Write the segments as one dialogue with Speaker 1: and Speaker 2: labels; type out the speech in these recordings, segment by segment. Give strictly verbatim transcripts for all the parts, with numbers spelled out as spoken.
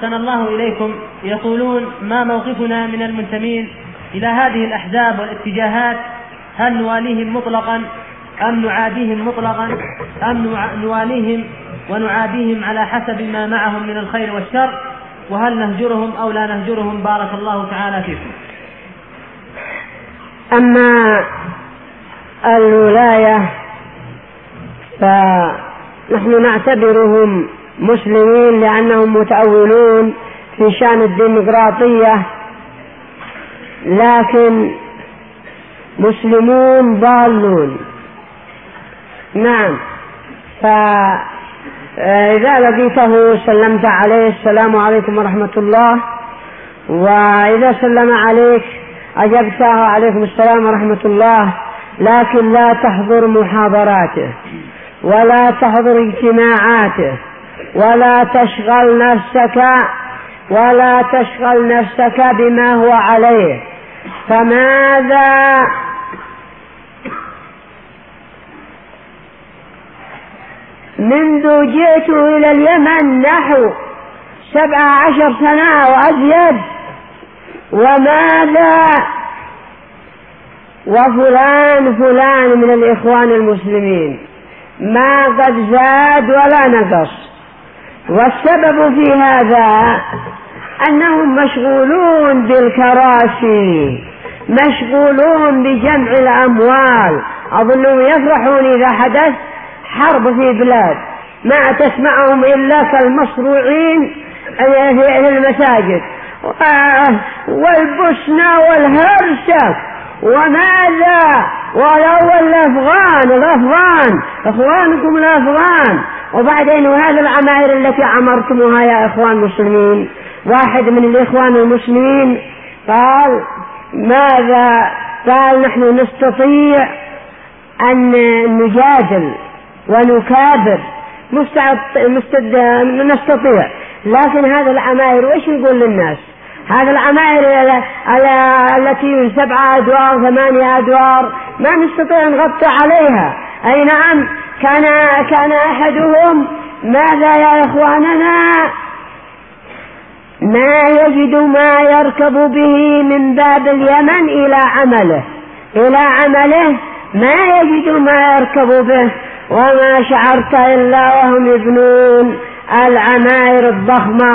Speaker 1: أحسن الله إليكم، يقولون: ما موقفنا من المنتمين إلى هذه الأحزاب والاتجاهات؟ هل نواليهم مطلقا أم نعاديهم مطلقا أم نواليهم ونعاديهم على حسب ما معهم من الخير والشر؟ وهل نهجرهم أو لا نهجرهم؟ بارك الله تعالى فيكم.
Speaker 2: أما الولاية فنحن نعتبرهم مسلمين لأنهم متأولون في شأن الديمقراطية، لكن مسلمون ضالون. نعم، فإذا لقيته سلمت عليه: السلام عليكم ورحمة الله، وإذا سلم عليك أجبته: عليكم السلام ورحمة الله، لكن لا تحضر محاضراته ولا تحضر اجتماعاته ولا تشغل نفسك ولا تشغل نفسك بما هو عليه. فماذا منذ جئت إلى اليمن نحو سبع عشر سنة وأزيد، وماذا وفلان فلان من الإخوان المسلمين ما قد زاد ولا نقص. والسبب في هذا أنهم مشغولون بالكراسي، مشغولون بجمع الأموال. أظنهم يفرحون إذا حدث حرب في بلاد، ما تسمعهم إلا كالمصروعين في المساجد والبسنة والهرسك وماذا، ولو الأفغان الأفغان إخوانكم الأفغان. وبعدين وهذا العماير التي عمرتموها يا إخوان المسلمين، واحد من الإخوان المسلمين قال: ماذا؟ قال: نحن نستطيع أن نجادل ونكابر، نستطيع، لكن هذا العماير وإيش نقول للناس؟ هذا العماير التي سبعة أدوار ثمانية أدوار ما نستطيع نغطي عليها. أي نعم، كان كان أحدهم: ماذا يا إخواننا؟ ما يجد ما يركب به من باب اليمن إلى عمله إلى عمله ما يجد ما يركب به، وما شعرت إلا وهم يبنون العماير الضخمة.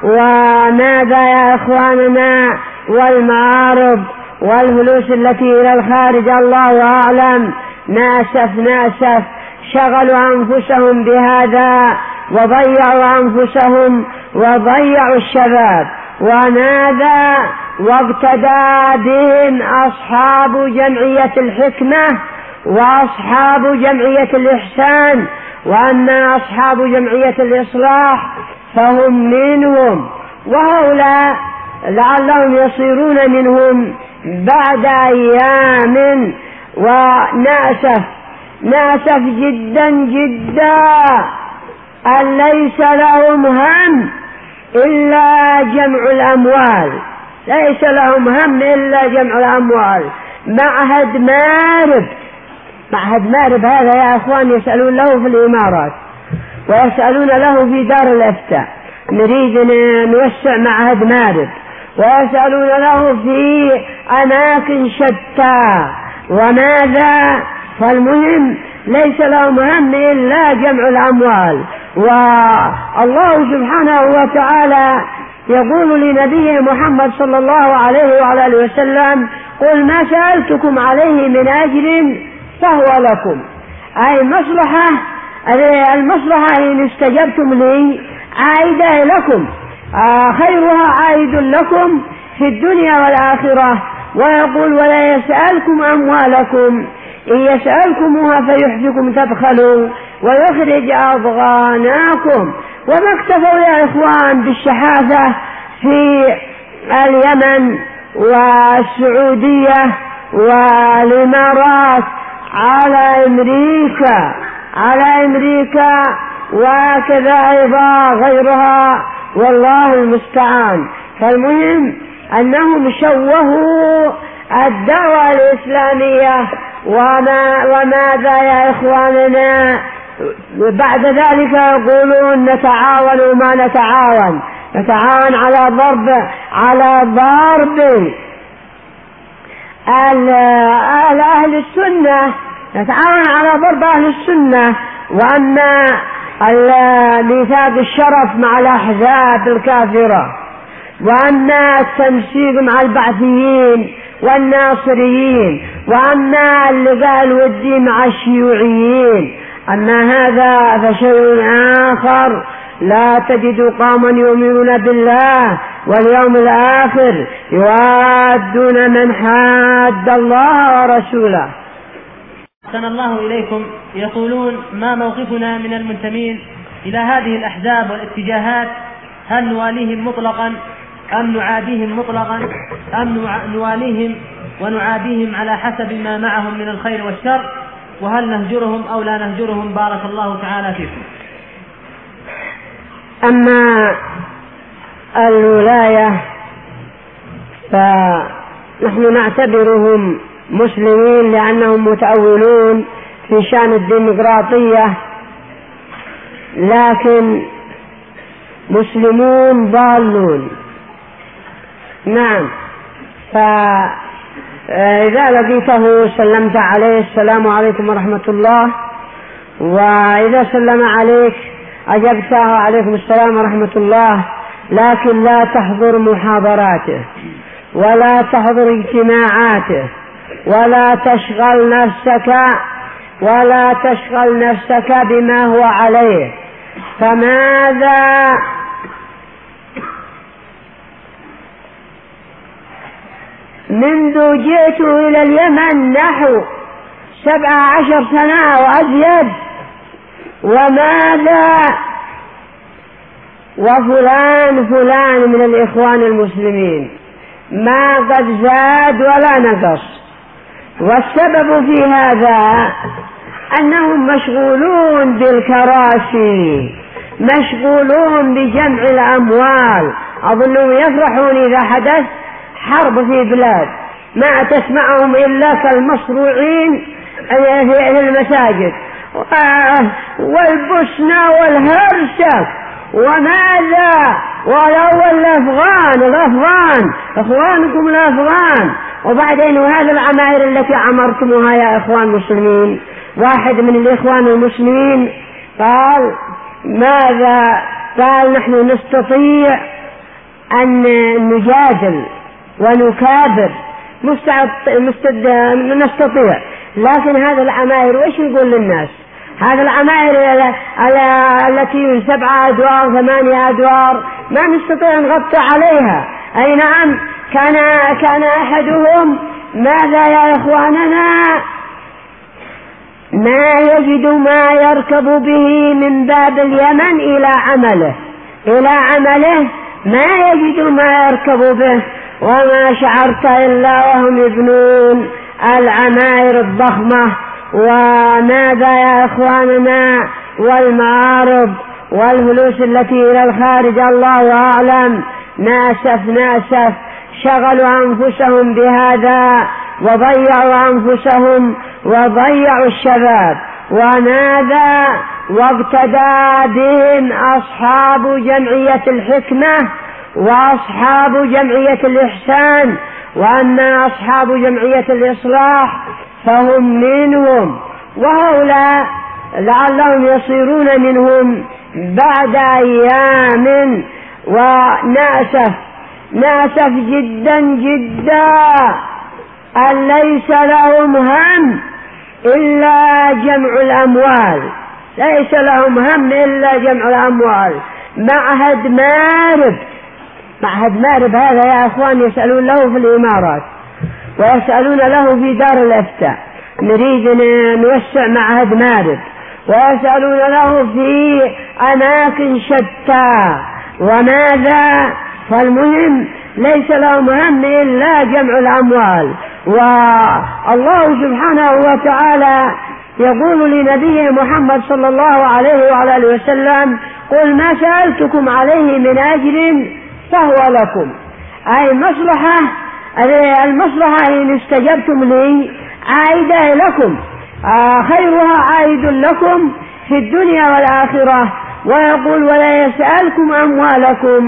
Speaker 2: وماذا يا إخواننا؟ والمعارض والفلوس التي إلى الخارج الله أعلم. ناسف ناسف شغلوا أنفسهم بهذا وضيعوا أنفسهم وضيعوا الشباب. وماذا؟ واقتدى بهم أصحاب جمعية الحكمة وأصحاب جمعية الإحسان، وأما أصحاب جمعية الإصلاح فهم منهم، وهؤلاء لعلهم يصيرون منهم بعد أيام. ونأسف نأسف جدا جدا أن ليس لهم هم إلا جمع الأموال، ليس لهم هم إلا جمع الأموال. معهد مارب معهد مارب هذا يا أخوان يسألون له في الإمارات ويسألون له في دار الإفتاء، نريد نوسع معهد مارب، ويسألون له في أماكن شتى. وماذا؟ فالمهم ليس لهم هم إلا جمع الأموال. والله سبحانه وتعالى يقول لنبيه محمد صلى الله عليه وعلى آله وسلم: قل ما سألتكم عليه من أجر فهو لكم. أي المصلحة المصلحة إن استجبتم لي عائدة لكم، خيرها عائد لكم في الدنيا والآخرة. ويقول: ولا يسألكم أموالكم، إن يسألكمها فيحفكم تبخلوا ويخرج أضغاناكم. وما اكتفوا يا إخوان بالشحاثة في اليمن والسعودية والإمارات على أمريكا على أمريكا وكذا أيضا غيرها، والله المستعان. فالمهم أنهم شوهوا الدعوة الإسلامية. وما وماذا يا إخواننا؟ بعد ذلك يقولون: نتعاون وما نتعاون. نتعاون على ضرب على ضرب أهل السنة، نتعاون على ضرب أهل السنة. وأما ميثاق الشرف مع الأحزاب الكافرة، وأما التمسيك مع البعثيين والناصريين، وأما اللقاء الودي مع الشيوعيين، أما هذا فشيء آخر. لا تجد قوما يؤمنون بالله واليوم الآخر يوادون من حاد الله ورسوله.
Speaker 1: أحسن الله إليكم. يقولون: ما موقفنا من المنتمين إلى هذه الأحزاب والاتجاهات؟ هل نواليهم مطلقا أم نعاديهم مطلقا أم نواليهم ونعاديهم على حسب ما معهم من الخير والشر؟ وهل نهجرهم أو لا نهجرهم؟ بارك الله تعالى فيكم.
Speaker 2: أما الولاية فنحن نعتبرهم مسلمين لأنهم متأولون في شأن الديمقراطية، لكن مسلمون ضالون. نعم، فإذا لقيته سلمت عليه: السلام عليكم ورحمة الله، وإذا سلم عليك أجبته: عليكم السلام ورحمة الله، لكن لا تحضر محاضراته ولا تحضر اجتماعاته ولا تشغل نفسك ولا تشغل نفسك بما هو عليه. فماذا منذ جئت إلى اليمن نحو سبع عشر سنة وأزيد، وماذا وفلان فلان من الإخوان المسلمين ما قد زاد ولا نقص. والسبب في هذا أنهم مشغولون بالكراسي، مشغولون بجمع الأموال. أظنهم يفرحون إذا حدث حرب في بلاد، ما تسمعهم إلا كالمصروعين في المساجد والبسنة والهرسة. وماذا ولو الأفغان الأفغان إخوانكم الأفغان. وبعدين وهذا العماير التي عمرتموها يا إخوان المسلمين، واحد من الإخوان المسلمين قال: ماذا؟ قال: نحن نستطيع أن نجادل ونكابر، نستطيع، لكن هذا العماير وإيش نقول للناس؟ هذا العماير التي سبعة أدوار ثمانية أدوار ما نستطيع نغطي عليها. أي نعم، كان كان أحدهم: ماذا يا إخواننا؟ ما يجد ما يركب به من باب اليمن إلى عمله إلى عمله ما يجد ما يركب به، وما شعرت إلا وهم يبنون العماير الضخمة. وماذا يا إخواننا؟ والمعارض والفلوس التي إلى الخارج الله أعلم. ناسف ناسف شغلوا أنفسهم بهذا وضيعوا أنفسهم وضيعوا الشباب. وماذا؟ واقتدى بهم أصحاب جمعية الحكمة وأصحاب جمعية الإحسان. وأما أصحاب جمعية الإصلاح فهم منهم، وهؤلاء لعلهم يصيرون منهم بعد أيام. ونأسف نأسف جدا جدا أن ليس لهم هم إلا جمع الأموال، ليس لهم هم إلا جمع الأموال. معهد مارب معهد مارب هذا يا أخوان يسألون له في الإمارات ويسألون له في دار الإفتاء، نريد نوسع معهد مارب، ويسألون له في أماكن شتى. وماذا؟ فالمهم ليس لهم هم إلا جمع الأموال. والله سبحانه وتعالى يقول لنبيه محمد صلى الله عليه وعلى آله وسلم: قل ما سألتكم عليه من أجر فهو لكم. أي المصلحة المصلحة إن استجبتم لي عائدة لكم، خيرها عائد لكم في الدنيا والآخرة. ويقول: ولا يسألكم أموالكم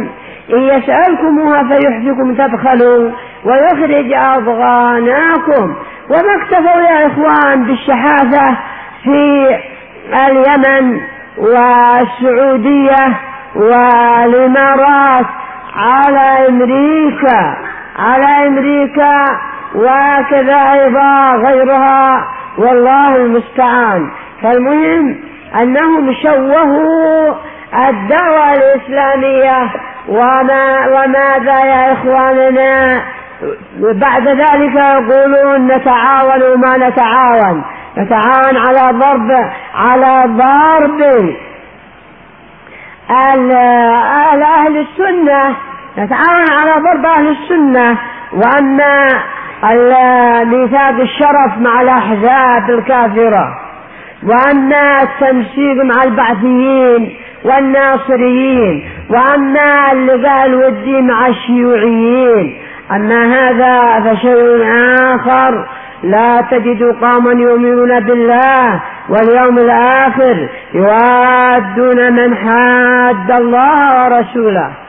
Speaker 2: إن يسألكموها فيحفكم تبخلوا ويخرج أضغاناكم. وما اكتفوا يا إخوان بالشحاثة في اليمن والسعودية والإمارات على أمريكا على أمريكا وكذا أيضا غيرها، والله المستعان. فالمهم أنهم شوهوا الدعوة الإسلامية. وما وماذا يا إخواننا بعد ذلك يقولون نتعاون وما نتعاون نتعاون على ضرب على ضرب أهل السنة نتعاون على ضرب أهل السنة. وأما ميثاق الشرف مع الأحزاب الكافرة، وأما التمسيك مع البعثيين والناصريين، وأما اللقاء الودي مع الشيوعيين. أما هذا فشيء آخر. لا تجد قوما يؤمنون بالله واليوم الآخر يوادون من حاد الله ورسوله